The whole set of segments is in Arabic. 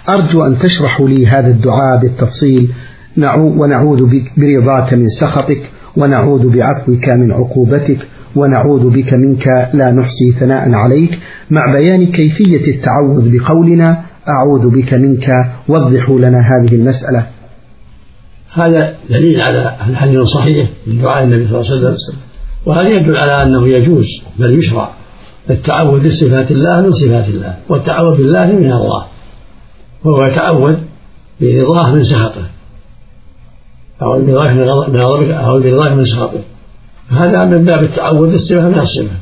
أرجو أن تشرحوا لي هذا الدعاء بالتفصيل. ونعوذ بك برضاك من سخطك، ونعوذ بعفوك من عقوبتك، ونعوذ بك منك لا نحصي ثناء عليك، مع بيان كيفية التعوذ بقولنا أعوذ بك منك. وضحوا لنا هذه المسألة. هذا دليل على الحديث الصحيح من دعاء النبي صلى الله عليه وسلم، وهذا يدل على أنه يجوز بل يشرع التعوذ بصفات الله من صفات الله، والتعوذ بالله من الله، وهو يتعوذ برضاه من سخطه، أو برضاك من غضبك، أو برضاك من سخطه. هذا من باب التعوذ بالصفة من الصفة،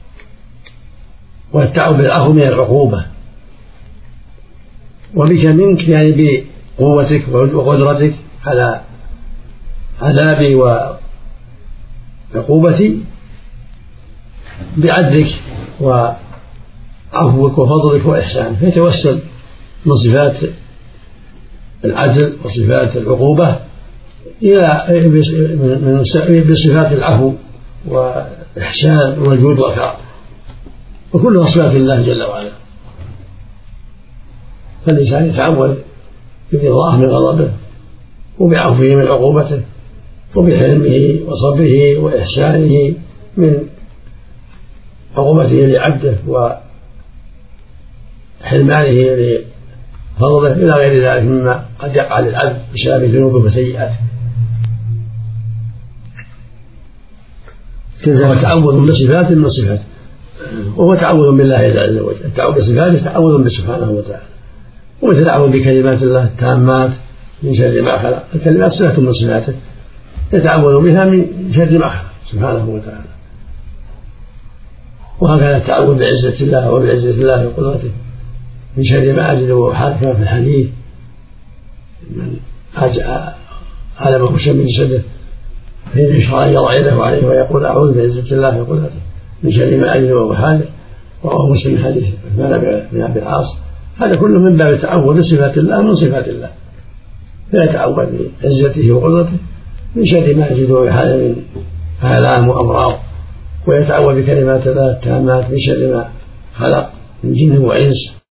والتعوذ بالعفو من العقوبة. وبك منك يعني بقوتك وقدرتك على عذابي وعقوبتي، بعدلك وعفوك وفضلك وإحسانك، فيتوسل من صفات العدل وصفات العقوبة إلى بصفات العفو والإحسان والجود والكرم، وكلها صفات الله جل وعلا. فالإنسان يتعوذ برضاه من غضبه، وبعفوه من عقوبته، وبحلمه وصبره وإحسانه من عقوبته لعبده وحرمانه لفضله إلى غير ذلك مما قد يقع للعبد بسبب ذنوبه وسيئاته. هو تعوذ بصفات من صفاته، وهو تعوذ بالله عز وجل. التعوذ بصفاته تعوذ سبحانه وتعالى، ومثل أعوذ بكلمات الله التامات من شر ما خلق. الكلمات صفة من صفاته يتعوذ بها من شر ما خلق سبحانه وتعالى. وهكذا التعوذ بعزة الله وبعزة الله وقدرته من شر ما أجد وأحاذ، كما في الحديث من علمه شيء من جسده فإن يشرع أن يضع يده عليه ويقول أعوذ بعزة الله وقدرته من شر ما أجد وأحاذ. رواه مسلم حديث عثمان بن عبد العاص. هذا كله من باب التعوذ بصفات الله من صفات الله، فيتعوذ بعزته وقدرته من شر ما يجد ويحاذ من آلام وأمراض، ويتعوذ بكلمات الله التامات من شر ما خلق من جن وإنس.